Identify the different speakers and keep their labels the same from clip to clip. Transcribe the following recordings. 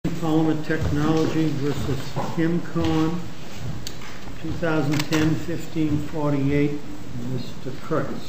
Speaker 1: Polymer Technology versus Hemcon, 2010-15-48, Mr. Curtis.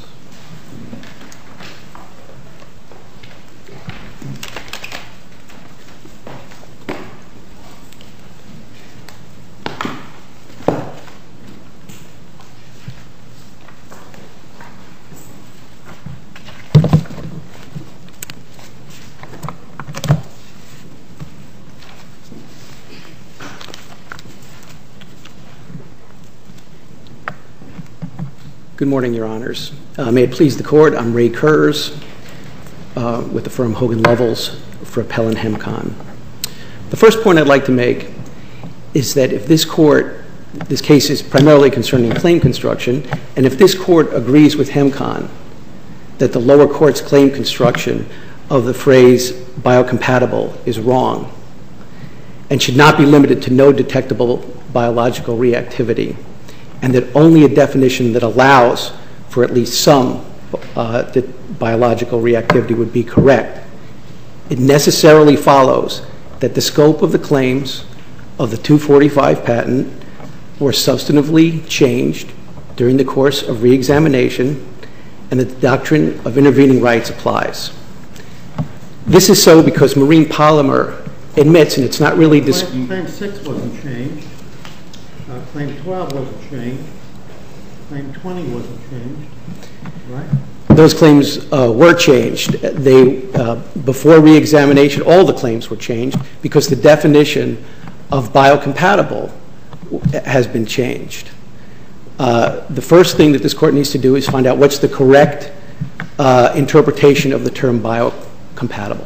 Speaker 2: Good morning, Your Honors. May it please the Court, I'm Ray Kurz with the firm Hogan Lovells for Appellant Hemcon. The first point I'd like to make is that if this case is primarily concerning claim construction, and if this Court agrees with Hemcon that the lower court's claim construction of the phrase biocompatible is wrong and should not be limited to no detectable biological reactivity, and that only a definition that allows for at least some biological reactivity would be correct, it necessarily follows that the scope of the claims of the 245 patent were substantively changed during the course of reexamination, and that the doctrine of intervening rights applies. This is so because Marine Polymer admits, and it's not really
Speaker 1: Claim 6 wasn't changed. Claim 12 wasn't changed. Claim 20 wasn't changed, right?
Speaker 2: Those claims were changed. Before reexamination, all the claims were changed because the definition of biocompatible has been changed. The first thing that this Court needs to do is find out what's the correct interpretation of the term biocompatible.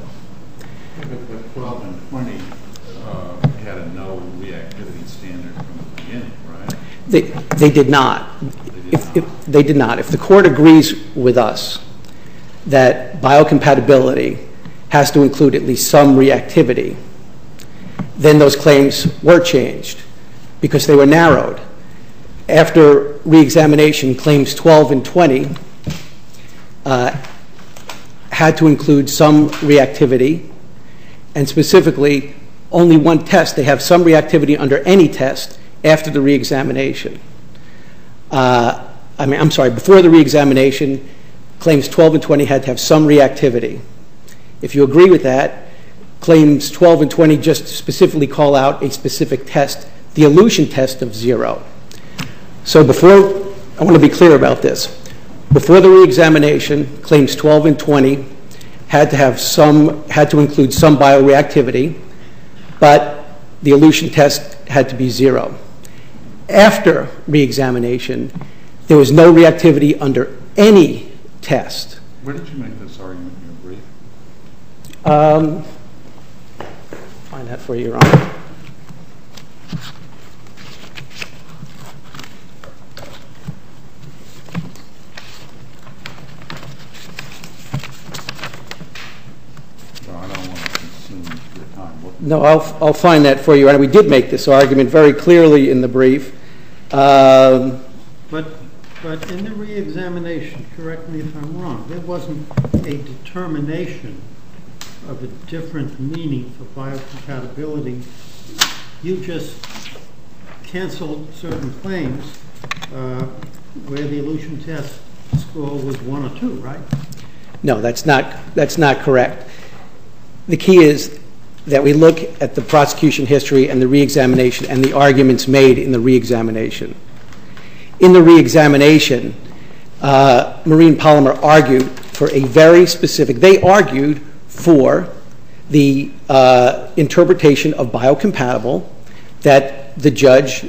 Speaker 3: But 12 and 20 had a no reactivity standard from the beginning, right?
Speaker 2: They did not. They did not. If the Court agrees with us that biocompatibility has to include at least some reactivity, then those claims were changed because they were narrowed. After reexamination, claims 12 and 20 had to include some reactivity, and specifically only one test. They have some reactivity under any test after the reexamination. Before the reexamination, claims 12 and 20 had to have some reactivity. If you agree with that, claims 12 and 20 just specifically call out a specific test, the elution test of 0. So I want to be clear about this. Before the reexamination, claims 12 and 20 had to include some bioreactivity, but the elution test had to be 0. After reexamination, there was no reactivity under any test.
Speaker 3: Where did you make this argument in your brief?
Speaker 2: Find that for you, Your Honor.
Speaker 3: Well, I don't want to consume your time.
Speaker 2: No, I'll find that for you, Your Honor. We did make this argument very clearly in the brief.
Speaker 1: But in the reexamination, correct me if I'm wrong, there wasn't a determination of a different meaning for biocompatibility. You just canceled certain claims where the elution test score was 1 or 2, right?
Speaker 2: No, that's not correct. The key is that we look at the prosecution history and the reexamination and the arguments made in the reexamination. In the reexamination, Marine Polymer argued for a very specific, they argued for the interpretation of biocompatible that the judge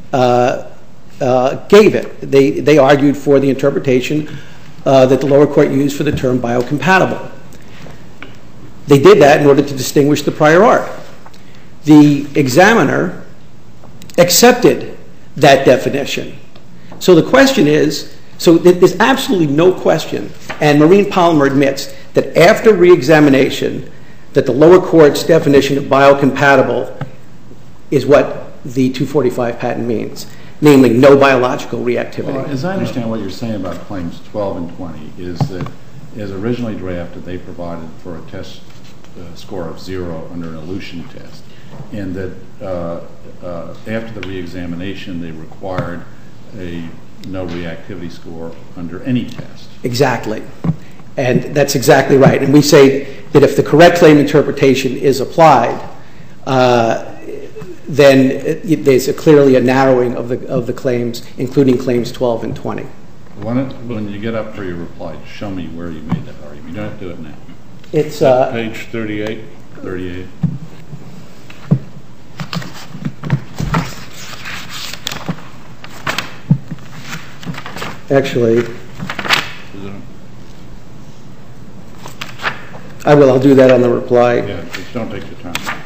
Speaker 2: gave it. They argued for the interpretation that the lower court used for the term biocompatible. They did that in order to distinguish the prior art. The examiner accepted that definition. So the question is, there's absolutely no question, and Marine Polymer admits that after reexamination, that the lower court's definition of biocompatible is what the 245 patent means, namely no biological reactivity.
Speaker 3: Well, as I understand what you're saying about claims 12 and 20 is that as originally drafted, they provided for a test score of 0 under an elution test. and that after the reexamination, they required a no reactivity score under any test.
Speaker 2: Exactly. And that's exactly right. And we say that if the correct claim interpretation is applied, then there's clearly a narrowing of the claims, including claims 12 and 20.
Speaker 3: When you get up for your reply, show me where you made that argument. You don't have to do it now.
Speaker 2: It's
Speaker 4: page 38.
Speaker 3: 38.
Speaker 2: actually,
Speaker 3: Is it?
Speaker 2: I'll do that on the reply.
Speaker 3: Yeah, just don't take your time.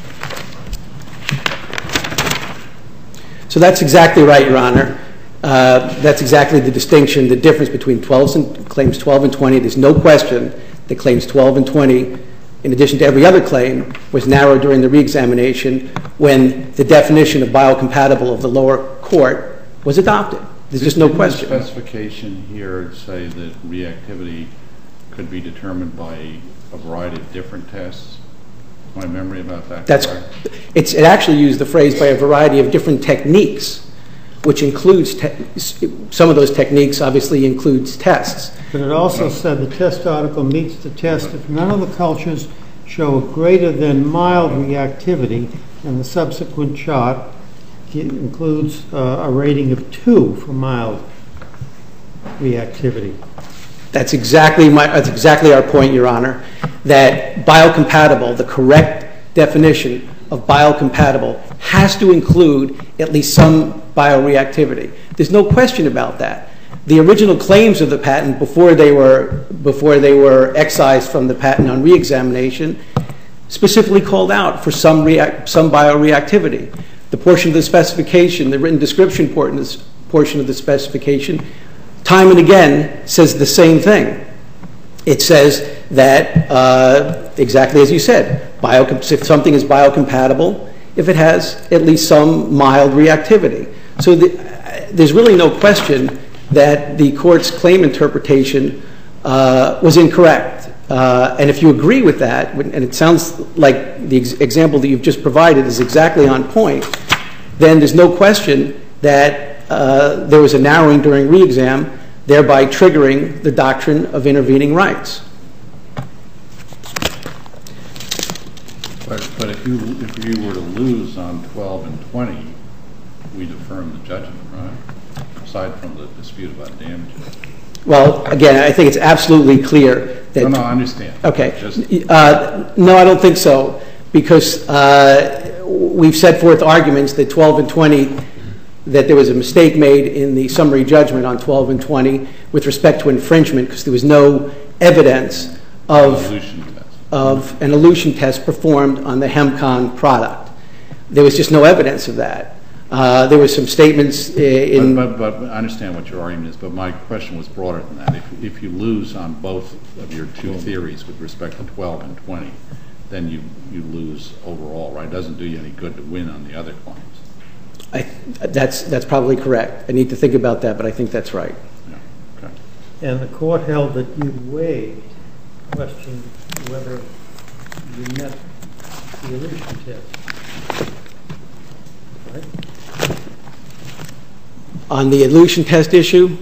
Speaker 2: So that's exactly right, Your Honor. That's exactly the distinction, the difference between claims 12 and 20. There's no question that claims 12 and 20, in addition to every other claim, was narrowed during the reexamination when the definition of biocompatible of the lower court was adopted. There's just no question.
Speaker 3: Didn't the specification here say that reactivity could be determined by a variety of different tests? Is my memory about that correct?
Speaker 2: It actually used the phrase by a variety of different techniques, which includes some of those techniques obviously includes tests.
Speaker 1: But it also said the test article meets the test if none of the cultures show greater than mild reactivity, and the subsequent chart includes a rating of 2 for mild reactivity.
Speaker 2: That's exactly our point, Your Honor, that biocompatible, the correct definition of biocompatible, has to include at least some bioreactivity. There's no question about that. The original claims of the patent, before they were excised from the patent on reexamination, specifically called out for some bioreactivity. The portion of the specification, the written description portion of the specification, time and again says the same thing. It says that, exactly as you said, if something is biocompatible, if it has at least some mild reactivity. So there's really no question that the court's claim interpretation was incorrect. And if you agree with that, and it sounds like the example that you've just provided is exactly on point, then there's no question that there was a narrowing during reexam, thereby triggering the doctrine of intervening rights.
Speaker 3: But if you were to lose on 12 and 20, we'd affirm the judgment, right? Aside from the dispute about damages.
Speaker 2: Well, again, I think it's absolutely clear that...
Speaker 3: No, I understand.
Speaker 2: Okay. No, I don't think so, because we've set forth arguments that 12 and 20, that there was a mistake made in the summary judgment on 12 and 20 with respect to infringement, because there was no evidence of an elution test performed on the HEMCON product. There was just no evidence of that. There were some statements in...
Speaker 3: But I understand what your argument is, but my question was broader than that. If you lose on both of your two theories with respect to 12 and 20, then you lose overall, right? It doesn't do you any good to win on the other claims.
Speaker 2: That's probably correct. I need to think about that, but I think that's right.
Speaker 3: Yeah. Okay.
Speaker 1: And the court held that you waived the question whether you met the elution test. Right?
Speaker 2: On the elution test issue,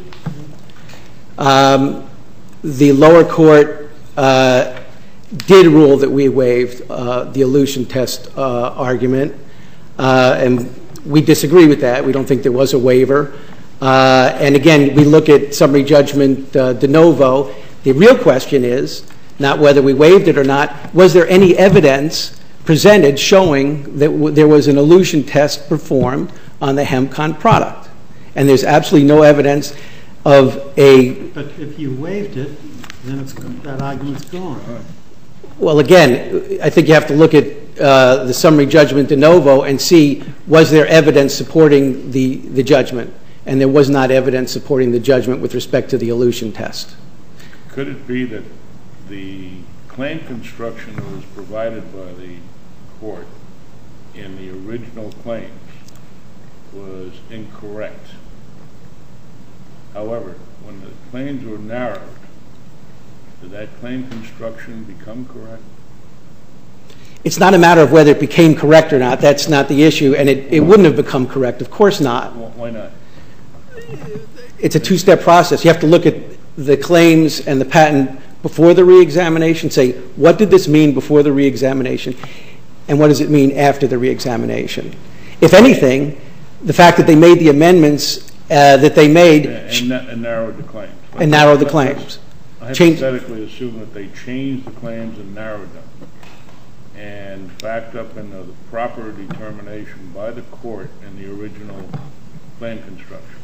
Speaker 2: the lower court did rule that we waived the elution test argument, and we disagree with that. We don't think there was a waiver. And again, we look at summary judgment de novo. The real question is not whether we waived it or not. Was there any evidence presented showing that there was an elution test performed on the HEMCON product? And there's absolutely no evidence of a...
Speaker 1: But if you waived it, then that argument's gone.
Speaker 2: Well, again, I think you have to look at the summary judgment de novo and see, was there evidence supporting the judgment? And there was not evidence supporting the judgment with respect to the elution test.
Speaker 4: Could it be that the claim construction that was provided by the court in the original claims was incorrect? However, when the claims were narrowed, did that claim construction become correct?
Speaker 2: It's not a matter of whether it became correct or not. That's not the issue, and it wouldn't have become correct. Of course not.
Speaker 4: Why not?
Speaker 2: It's a two-step process. You have to look at the claims and the patent before the reexamination, say, what did this mean before the reexamination, and what does it mean after the reexamination? If anything, the fact that they made the amendments that they made...
Speaker 4: And narrowed the claims.
Speaker 2: And narrowed the claims.
Speaker 4: I hypothetically assume that they changed the claims and narrowed them, and backed up into the proper determination by the court in the original claim construction.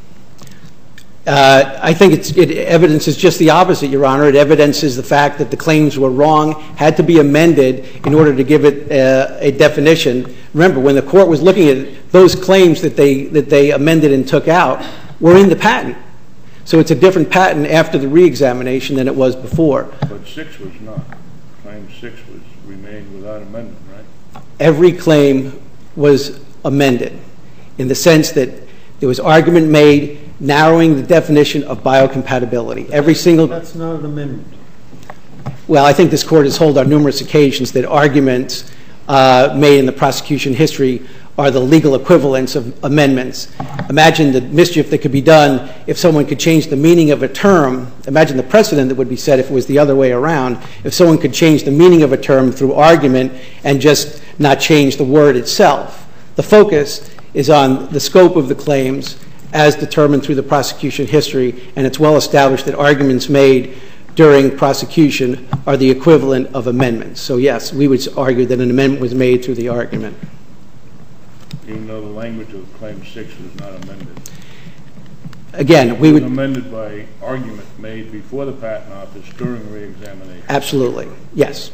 Speaker 2: I think evidence is just the opposite, Your Honor. It evidences the fact that the claims were wrong, had to be amended in order to give it a definition. Remember, when the court was looking at it, those claims that they amended and took out were in the patent. So it's a different patent after the reexamination than it was before.
Speaker 4: But 6 was not. Claim 6 remained without amendment, right?
Speaker 2: Every claim was amended in the sense that there was argument made narrowing the definition of biocompatibility. Every single...
Speaker 1: That's not an amendment.
Speaker 2: Well, I think this Court has held on numerous occasions that arguments made in the prosecution history are the legal equivalents of amendments. Imagine the mischief that could be done if someone could change the meaning of a term. Imagine the precedent that would be set if it was the other way around. If someone could change the meaning of a term through argument and just not change the word itself. The focus is on the scope of the claims as determined through the prosecution history, and it's well established that arguments made during prosecution are the equivalent of amendments. So yes, we would argue that an amendment was made through the argument.
Speaker 4: Even though the language of Claim 6 was not amended?
Speaker 2: Again, we would...
Speaker 4: It was amended by argument made before the Patent Office during re-examination?
Speaker 2: Absolutely, yes.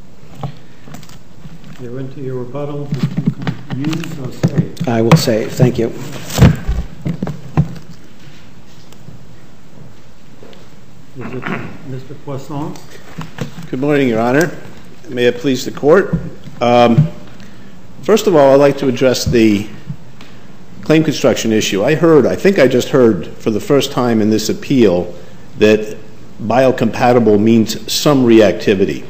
Speaker 1: You're into your rebuttal. Use or save?
Speaker 2: I will save. Thank you.
Speaker 1: Is it Mr. Poisson?
Speaker 5: Good morning, Your Honor. May it please the Court. First of all, I'd like to address the claim construction issue. I think I just heard for the first time in this appeal that biocompatible means some reactivity.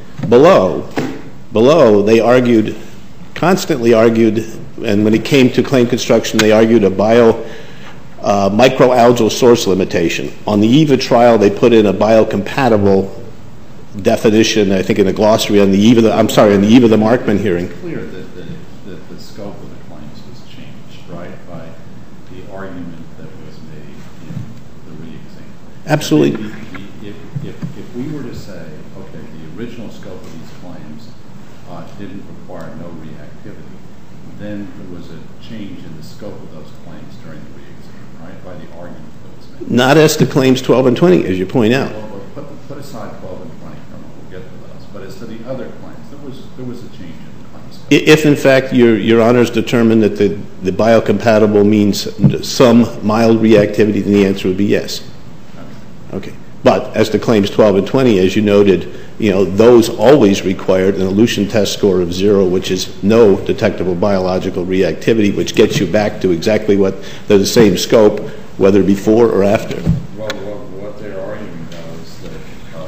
Speaker 5: Below, they argued, constantly argued, and when it came to claim construction, they argued a microalgal source limitation. On the eve of trial, they put in a biocompatible definition, I think in a glossary on the eve of the Markman hearing.
Speaker 3: It's clear that the scope of the claims was changed, right, by the argument that was made in the re-exam.
Speaker 5: Absolutely.
Speaker 3: If we were to say, okay, the original scope of these claims didn't require no reactivity, then there was a change in the scope of those claims during the re-exam, right, by the argument that was made.
Speaker 5: Not as to claims 12 and 20, as you point out.
Speaker 3: Well, put aside 12 and 20 from it, we'll get to those. But as to the other claims, there was a change in the claims.
Speaker 5: If, in fact, Your Honors determined that the biocompatible means some mild reactivity, then the answer would be yes. Okay. But as to claims 12 and 20, as you noted, those always required an elution test score of 0, which is no detectable biological reactivity, which gets you back to exactly what they're the same scope, whether before or after.
Speaker 3: Well, what they're arguing, though, is that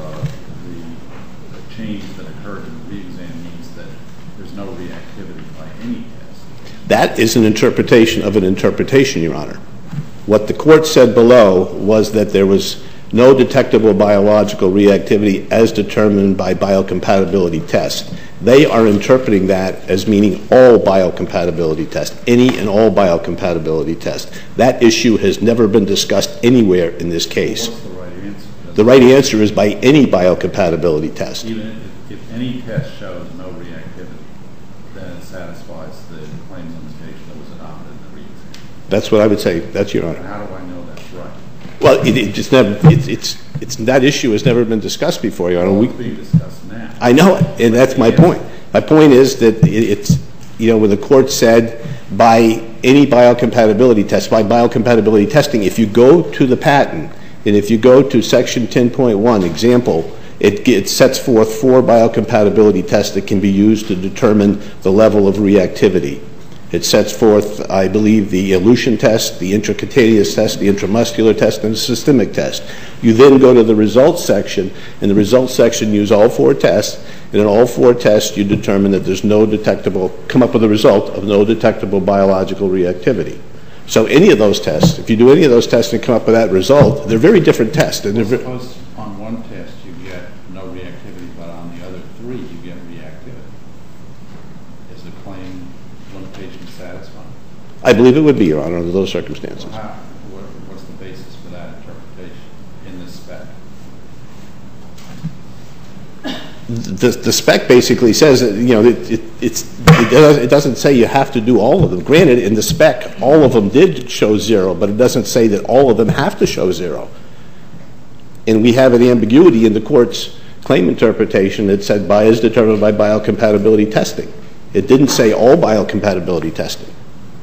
Speaker 3: the change that occurred in the re-exam means that there's no reactivity by any test.
Speaker 5: That is an interpretation of an interpretation, Your Honor. What the court said below was that there was no detectable biological reactivity as determined by biocompatibility tests. They are interpreting that as meaning all biocompatibility tests, any and all biocompatibility tests. That issue has never been discussed anywhere in this case.
Speaker 3: What's the right answer?
Speaker 5: The right answer is by any biocompatibility test.
Speaker 3: Even if any test shows no reactivity, then it satisfies the claims limitation that was adopted in the re-exam.
Speaker 5: That's what I would say. That's Your Honor.
Speaker 3: How do I know that's right?
Speaker 5: Well, that issue has never been discussed before, Your Honor.
Speaker 3: It's being discussed now.
Speaker 5: I know it, and that's my point. My point is that it's, when the court said by any biocompatibility test, by biocompatibility testing, if you go to the patent, and if you go to Section 10.1, example, it sets forth 4 biocompatibility tests that can be used to determine the level of reactivity. It sets forth, I believe, the elution test, the intracutaneous test, the intramuscular test, and the systemic test. You then go to the results section, and the results section use all 4 tests, and in all 4 tests you determine that there's no detectable, come up with a result of no detectable biological reactivity. So any of those tests, if you do any of those tests and come up with that result, they're very different tests. And
Speaker 3: Suppose on one test you get no reactivity, but on the other 3 you get reactivity. Is the claim limitation satisfied?
Speaker 5: I believe it would be, Your Honor, under those circumstances.
Speaker 3: Well, what's the basis for that interpretation in this spec?
Speaker 5: The spec basically says that, you know, it doesn't say you have to do all of them. Granted, in the spec, all of them did show 0, but it doesn't say that all of them have to show 0. And we have an ambiguity in the court's claim interpretation that said is determined by biocompatibility testing. It didn't say all biocompatibility testing.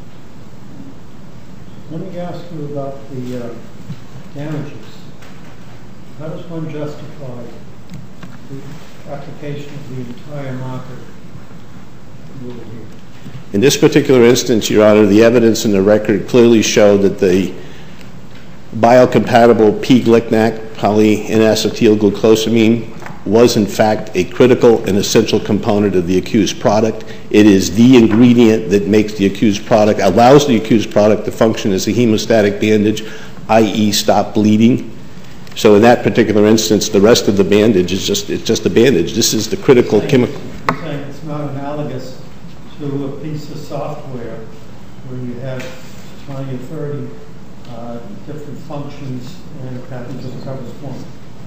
Speaker 1: Let me ask you about the damages. How does one justify the application of the entire market rule here?
Speaker 5: In this particular instance, Your Honor, the evidence in the record clearly showed that the biocompatible p-glycnac poly-N-acetylglucosamine was in fact a critical and essential component of the accused product. It is the ingredient that makes the accused product, allows the accused product to function as a hemostatic bandage, i.e. stop bleeding. So in that particular instance, the rest of the bandage is just a bandage. This is the critical chemical.
Speaker 1: You're saying it's not analogous to a piece of software where you have 20 or 30 different functions and patterns of covers one.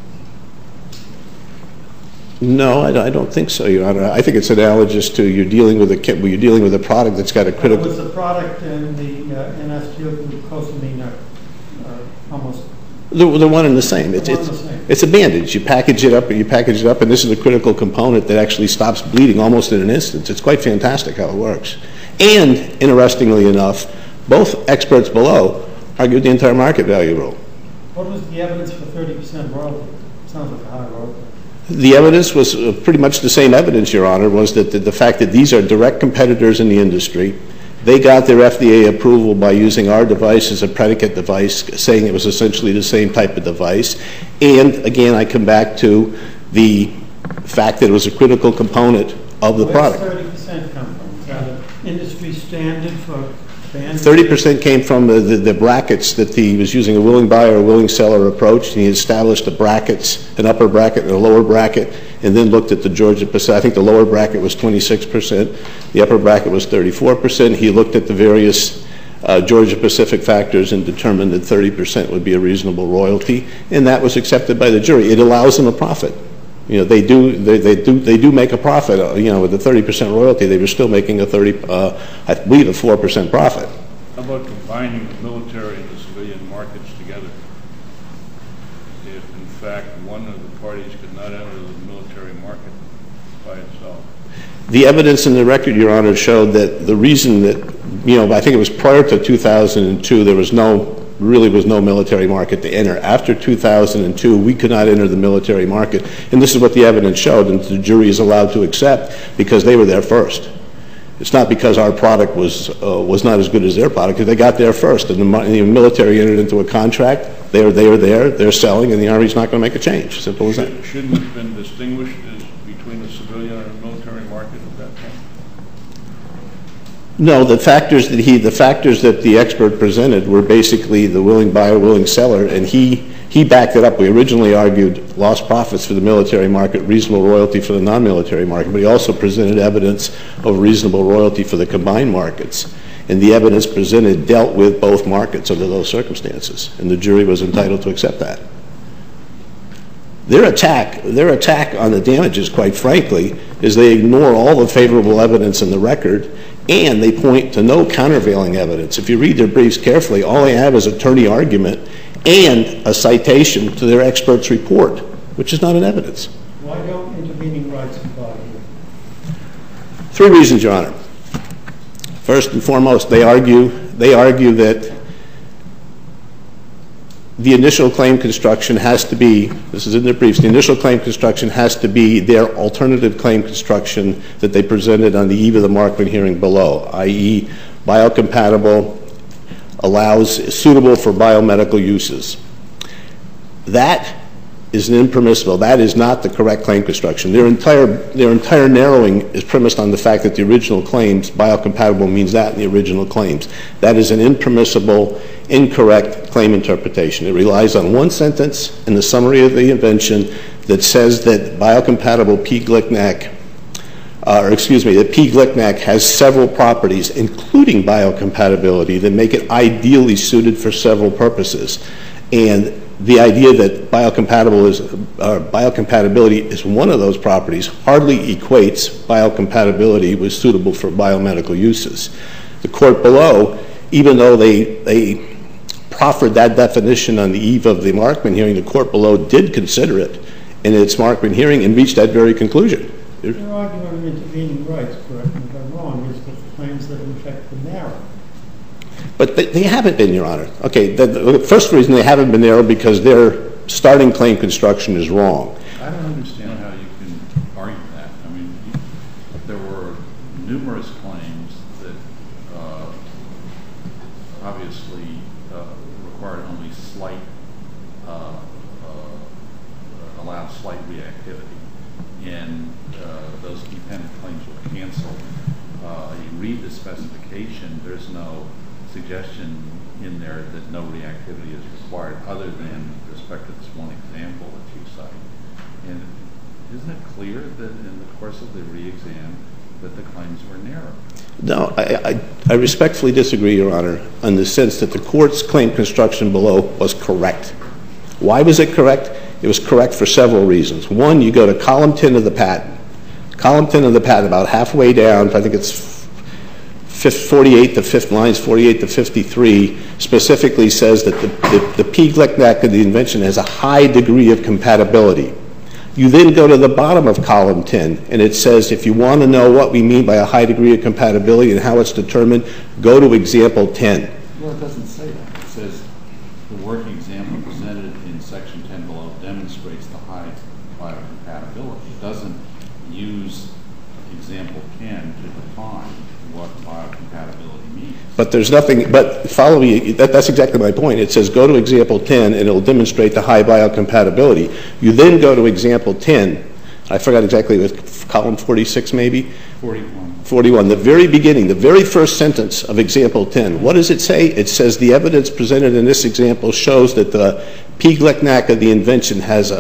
Speaker 5: No, I don't think so, Your Honor. I think it's analogous to you're dealing with a product that's got a critical.
Speaker 1: Was the product and the N-acetylglucosamine are almost?
Speaker 5: They're one and the same. It's a bandage. You package it up, and this is a critical component that actually stops bleeding almost in an instant. It's quite fantastic how it works. And interestingly enough, both experts below argued the entire market value rule.
Speaker 1: What was the evidence for 30% royalty? Sounds like a high royalty.
Speaker 5: The evidence was pretty much the same evidence, Your Honor, was that the fact that these are direct competitors in the industry. They got their FDA approval by using our device as a predicate device, saying it was essentially the same type of device. And again, I come back to the fact that it was a critical component of the product.
Speaker 1: Where does 30% come from? Is that an industry standard for bandage?
Speaker 5: 30% came from the brackets that he was using a willing buyer or willing seller approach. And he established the brackets, an upper bracket and a lower bracket, and then looked at the Georgia-Pacific. I think the lower bracket was 26%. The upper bracket was 34%. He looked at the various Georgia-Pacific factors and determined that 30% would be a reasonable royalty, and that was accepted by the jury. It allows them a profit. You know, they do make a profit. You know, with the 30% royalty, they were still making I believe, a 4% profit.
Speaker 4: How about combining the military and the civilian markets together? If in fact one of the parties could not enter the military market by itself.
Speaker 5: The evidence in the record, Your Honor, showed that the reason that, you know, I think it was prior to 2002, there was really was no military market to enter. After 2002, we could not enter the military market. And this is what the evidence showed, and the jury is allowed to accept because they were there first. It's not because our product was not as good as their product, because they got there first. And the military entered into a contract. They are there, they're selling, and the Army's not going to make a change. Simple as that.
Speaker 4: Shouldn't it have been distinguished between the civilian and the military market at that time?
Speaker 5: No, the factors that the expert presented were basically the willing buyer, willing seller, and he backed it up. We originally argued lost profits for the military market, reasonable royalty for the non-military market, but he also presented evidence of reasonable royalty for the combined markets. And the evidence presented dealt with both markets under those circumstances, and the jury was entitled to accept that. Their attack on the damages, quite frankly, is they ignore all the favorable evidence in the record, and they point to no countervailing evidence. If you read their briefs carefully, all they have is attorney argument and a citation to their expert's report, which is not an evidence.
Speaker 1: Why don't intervening rights apply here?
Speaker 5: 3 reasons, Your Honor. First and foremost, they argue that the initial claim construction has to be, this is in their briefs, the initial claim construction has to be their alternative claim construction that they presented on the eve of the Markman hearing below, i.e. biocompatible, allows suitable for biomedical uses. That is an impermissible. That is not the correct claim construction. Their entire narrowing is premised on the fact that the original claims, biocompatible means that in the original claims. That is an impermissible, incorrect claim interpretation. It relies on one sentence in the summary of the invention that says that biocompatible P-glycnac, that P-glycnac has several properties, including biocompatibility, that make it ideally suited for several purposes. And the idea that biocompatibility is one of those properties hardly equates biocompatibility with suitable for biomedical uses. The court below, even though they proffered that definition on the eve of the Markman hearing, the court below did consider it in its Markman hearing and reached that very conclusion.
Speaker 1: Your argument of intervening rights, correct me if I'm wrong, is that the claims that in effect were narrow.
Speaker 5: But they haven't been, Your Honor. Okay, the first reason they haven't been narrow because their starting claim construction is wrong.
Speaker 3: I don't understand how you can argue that. I mean, there were numerous claims that obviously required only allowed slight reactivity, and those dependent claims were canceled. You read the specification, there's no suggestion in there that no reactivity is required other than with respect to this one example that you cite. And isn't it clear that in the course of the re-exam that the claims were narrow?
Speaker 5: No, I respectfully disagree, Your Honor, in the sense that the court's claim construction below was correct. Why was it correct? It was correct for several reasons. One, you go to column 10 of the patent. Column 10 of the patent, about halfway down, I think it's 48 to 50, lines 48 to 53, specifically says that the P-glycnac of the invention has a high degree of compatibility. You then go to the bottom of column 10, and it says if you want to know what we mean by a high degree of compatibility and how it's determined, go to example 10.
Speaker 3: Well, it doesn't say that. It says the working example presented in section 10 below demonstrates the high biocompatibility. It doesn't use example 10 to define what biocompatibility means.
Speaker 5: But there's nothing, but follow me, that's exactly my point. It says go to example 10 and it'll demonstrate the high biocompatibility. You then go to example 10, I forgot exactly, it was column 46 maybe? 41, the very beginning, the very first sentence of example 10. What does it say? It says the evidence presented in this example shows that the P-glycnac of the invention has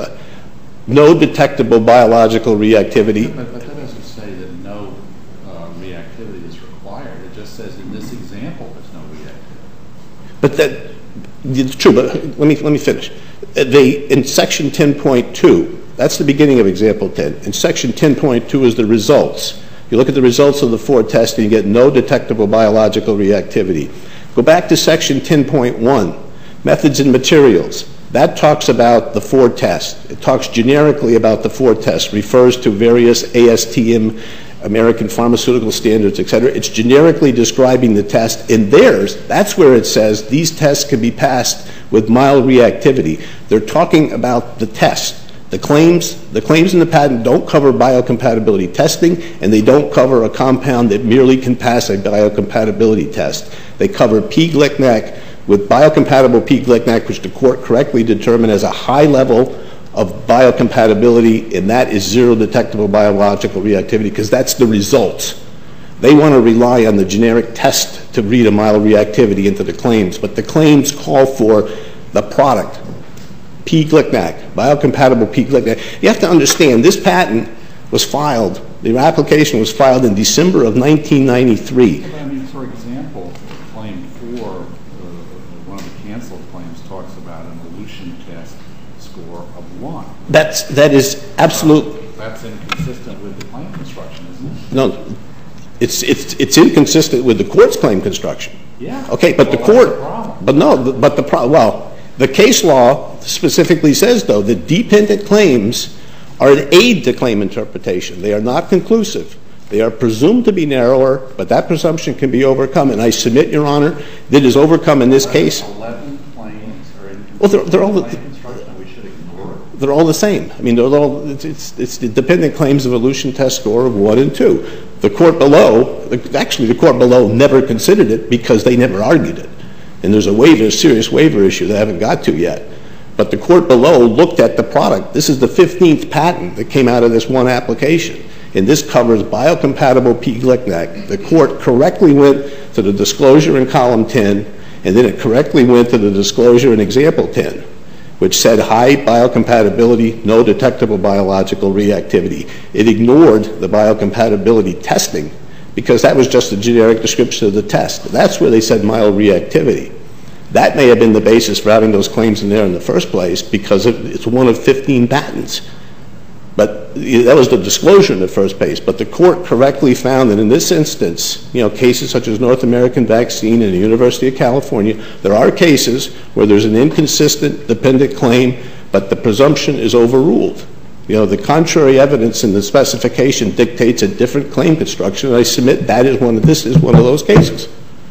Speaker 5: no detectable biological reactivity.
Speaker 3: But that doesn't say that no reactivity is required. It just says in this example there's no reactivity.
Speaker 5: But it's true, but let me finish. In section 10.2, that's the beginning of example 10. In section 10.2 is the results. You look at the results of the Ford test and you get no detectable biological reactivity. Go back to section 10.1, methods and materials. That talks about the Ford test. It talks generically about the Ford test, refers to various ASTM, American Pharmaceutical Standards, et cetera. It's generically describing the test. In theirs, that's where it says these tests can be passed with mild reactivity. They're talking about the test. The claims in the patent don't cover biocompatibility testing, and they don't cover a compound that merely can pass a biocompatibility test. They cover P-glycnac with biocompatible P-glycnac, which the court correctly determined as a high level of biocompatibility, and that is zero detectable biological reactivity, because that's the results. They want to rely on the generic test to read a mild reactivity into the claims, but the claims call for the product, P-glycnac, biocompatible P-glycnac. You have to understand, this patent was filed, the application was filed in December of 1993.
Speaker 3: I mean, for example, claim 4, one of the canceled claims talks about an elution test score of 1.
Speaker 5: That is absolute.
Speaker 3: That's inconsistent with the claim construction, isn't it?
Speaker 5: No, it's inconsistent with the court's claim construction.
Speaker 3: Yeah.
Speaker 5: Okay, but
Speaker 3: well,
Speaker 5: the court.
Speaker 3: That's the problem.
Speaker 5: But no, but the problem. Well, the case law specifically says, though, that dependent claims are an aid to claim interpretation. They are not conclusive. They are presumed to be narrower, but that presumption can be overcome. And I submit, Your Honor, that it is overcome in this case.
Speaker 3: 11 claims are inconsistent
Speaker 5: Well, they're all
Speaker 3: with claim construction. We should ignore it.
Speaker 5: They're all the same. I mean, it's the dependent claims of elution test score of 1 and 2. The court below, actually the court below never considered it because they never argued it. And there's a waiver, a serious waiver issue that I haven't got to yet. But the court below looked at the product. This is the 15th patent that came out of this one application. And this covers biocompatible P-glycinac. The court correctly went to the disclosure in column 10, and then it correctly went to the disclosure in example 10, which said high biocompatibility, no detectable biological reactivity. It ignored the biocompatibility testing because that was just a generic description of the test. That's where they said mild reactivity. That may have been the basis for having those claims in there in the first place because it's one of 15 patents. But that was the disclosure in the first place. But the court correctly found that in this instance, cases such as North American Vaccine and the University of California, there are cases where there's an inconsistent dependent claim, but the presumption is overruled. The contrary evidence in the specification dictates a different claim construction, and I submit this is one of those cases.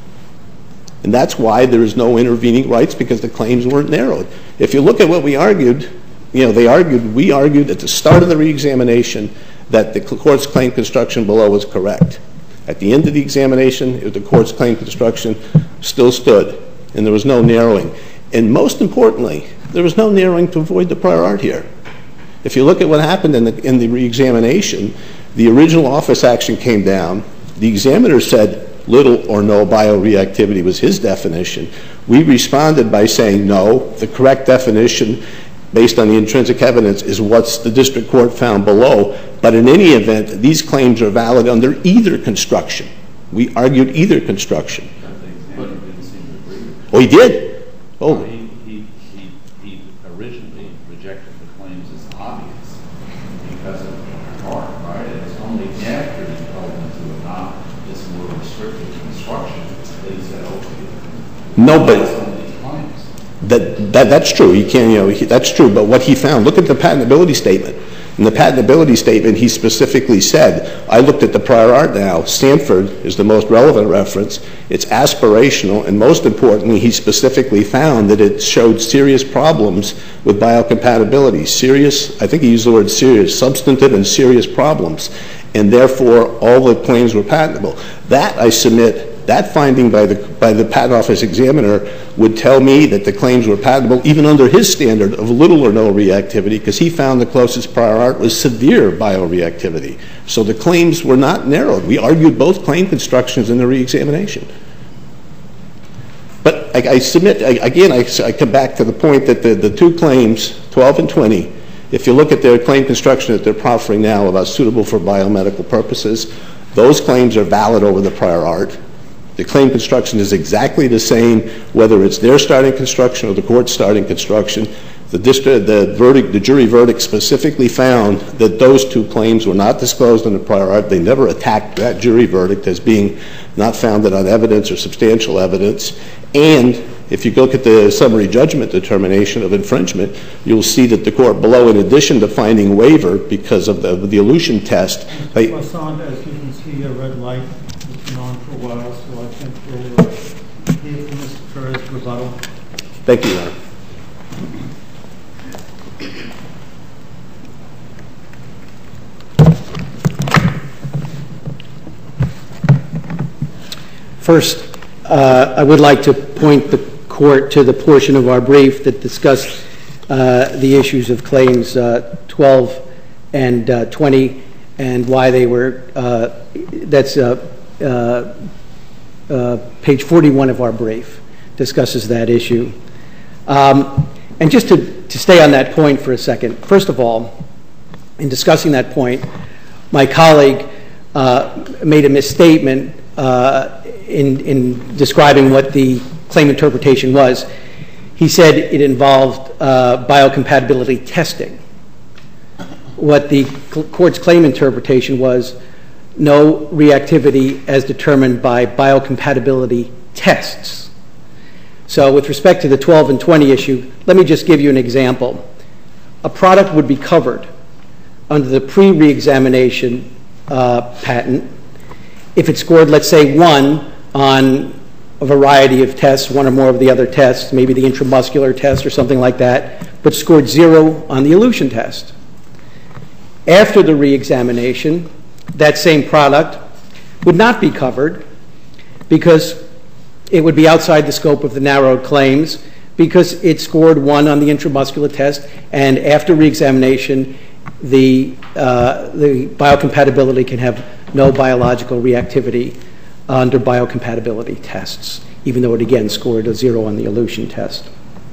Speaker 5: And that's why there is no intervening rights, because the claims weren't narrowed. If you look at what we argued, we argued at the start of the reexamination that the court's claim construction below was correct. At the end of the examination, the court's claim construction still stood, and there was no narrowing. And most importantly, there was no narrowing to avoid the prior art here. If you look at what happened in the reexamination, the original office action came down. The examiner said little or no bioreactivity was his definition. We responded by saying no, the correct definition based on the intrinsic evidence is what the district court found below. But in any event, these claims are valid under either construction. We argued either construction.
Speaker 3: But the examiner didn't seem to agree with it.
Speaker 5: Oh, he did? Oh.
Speaker 3: He originally rejected the claims as obvious because of the art, right? It's only after he told them to adopt this more restrictive construction that he said, okay.
Speaker 5: No, but that's true. That's true. But what he found, look at the patentability statement. In the patentability statement, he specifically said, I looked at the prior art now. Stanford is the most relevant reference. It's aspirational, and most importantly, he specifically found that it showed serious problems with biocompatibility. Serious, I think he used the word serious, substantive and serious problems, and therefore all the claims were patentable. That, I submit, that finding by the Patent Office examiner would tell me that the claims were patentable even under his standard of little or no reactivity, because he found the closest prior art was severe bioreactivity. So the claims were not narrowed. We argued both claim constructions in the reexamination. But I submit, again, I come back to the point that the two claims, 12 and 20, if you look at their claim construction that they're proffering now about suitable for biomedical purposes, those claims are valid over the prior art. The claim construction is exactly the same, whether it's their starting construction or the court's starting construction. The jury verdict specifically found that those two claims were not disclosed in the prior art. They never attacked that jury verdict as being not founded on evidence or substantial evidence. And if you look at the summary judgment determination of infringement, you'll see that the court below, in addition to finding waiver because of the elution test.
Speaker 1: Mr. Poisson, as you can see, a red light has been on for a while, so I think we'll hear from Mr. Perez rebuttal.
Speaker 5: Thank you, Your Honor.
Speaker 2: First, I would like to point the court to the portion of our brief that discussed the issues of claims 12 and 20 and why they were, that's page 41 of our brief, discusses that issue. And just to stay on that point for a second, first of all, in discussing that point, my colleague made a misstatement in describing what the claim interpretation was. He said it involved biocompatibility testing. What the court's claim interpretation was no reactivity as determined by biocompatibility tests. So with respect to the 12 and 20 issue, let me just give you an example. A product would be covered under the pre-reexamination patent if it scored, let's say, 1 on a variety of tests, 1 or more of the other tests, maybe the intramuscular test or something like that, but scored 0 on the elution test. After the reexamination, that same product would not be covered because it would be outside the scope of the narrowed claims because it scored 1 on the intramuscular test, and after reexamination, the biocompatibility can have no biological reactivity under biocompatibility tests, even though it again scored a 0 on the elution test.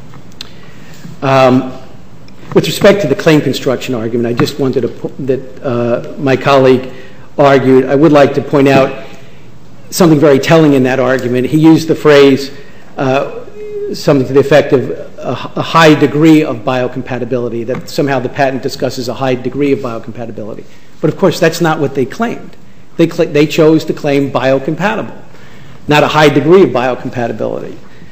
Speaker 2: With respect to the claim construction argument, I just wanted to that my colleague argued, I would like to point out something very telling in that argument. He used the phrase, something to the effect of a high degree of biocompatibility, that somehow the patent discusses a high degree of biocompatibility. But of course, that's not what they claimed. They chose to claim biocompatible, not a high degree of biocompatibility.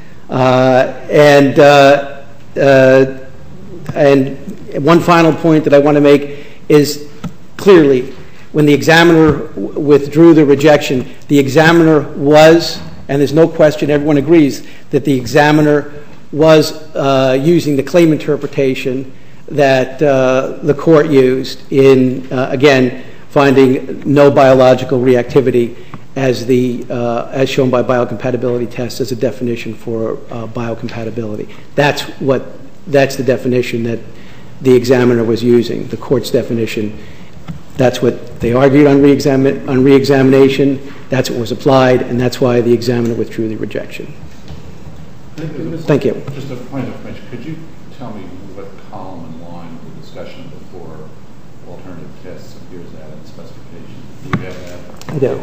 Speaker 2: And one final point that I want to make is clearly, when the examiner withdrew the rejection, the examiner was, and there's no question, everyone agrees, that the examiner was using the claim interpretation that the court used in, again, finding no biological reactivity as shown by biocompatibility tests as a definition for biocompatibility. That's the definition that the examiner was using, the court's definition. That's what they argued on reexamination. That's what was applied, and that's why the examiner withdrew the rejection. Thank you.
Speaker 3: Just a point of information. Could you tell me what column and line of the discussion before alternative tests appears at in the specification? Do you have that?
Speaker 2: I do.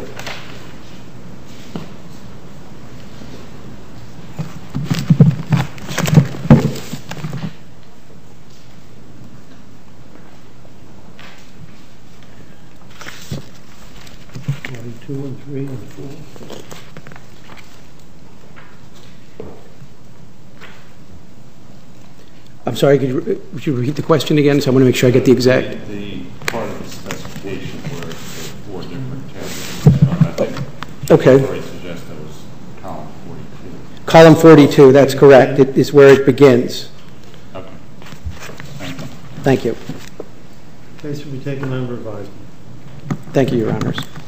Speaker 1: Two and 3 and 4.
Speaker 2: I'm sorry, would you repeat the question again? So I want to make sure I get the exact.
Speaker 3: The part of the specification where there are 4 different tests.
Speaker 2: Okay.
Speaker 3: Where it suggests that was column 42.
Speaker 2: Column 42, that's correct. It is where it begins.
Speaker 3: Okay. Thank you.
Speaker 2: Thank you.
Speaker 1: Case will be taken under advisement.
Speaker 2: Thank you, Your Honors.